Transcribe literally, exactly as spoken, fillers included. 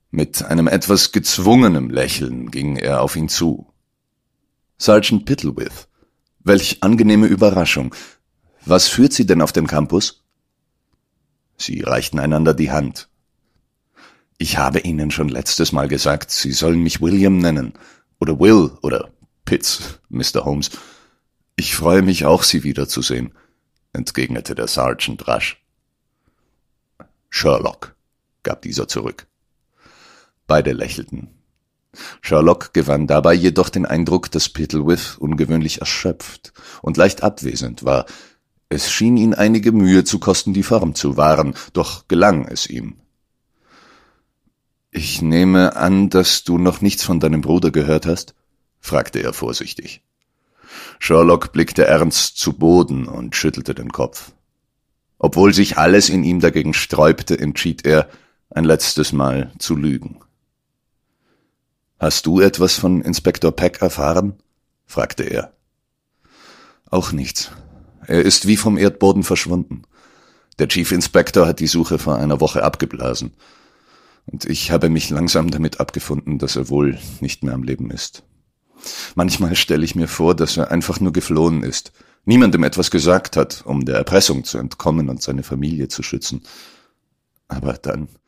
Mit einem etwas gezwungenen Lächeln ging er auf ihn zu. »Sergeant Pittlewith, welch angenehme Überraschung. Was führt Sie denn auf den Campus?« Sie reichten einander die Hand. »Ich habe Ihnen schon letztes Mal gesagt, Sie sollen mich William nennen. Oder Will oder Pitts, Mister Holmes. Ich freue mich auch, Sie wiederzusehen«, entgegnete der Sergeant rasch. »Sherlock«, gab dieser zurück. Beide lächelten. Sherlock gewann dabei jedoch den Eindruck, dass Pittlewith ungewöhnlich erschöpft und leicht abwesend war. Es schien ihn einige Mühe zu kosten, die Form zu wahren, doch gelang es ihm. »Ich nehme an, dass du noch nichts von deinem Bruder gehört hast?« fragte er vorsichtig. Sherlock blickte ernst zu Boden und schüttelte den Kopf. Obwohl sich alles in ihm dagegen sträubte, entschied er, ein letztes Mal zu lügen. »Hast du etwas von Inspektor Peck erfahren?« fragte er. »Auch nichts. Er ist wie vom Erdboden verschwunden. Der Chief Inspector hat die Suche vor einer Woche abgeblasen. Und ich habe mich langsam damit abgefunden, dass er wohl nicht mehr am Leben ist. Manchmal stelle ich mir vor, dass er einfach nur geflohen ist, niemandem etwas gesagt hat, um der Erpressung zu entkommen und seine Familie zu schützen. Aber dann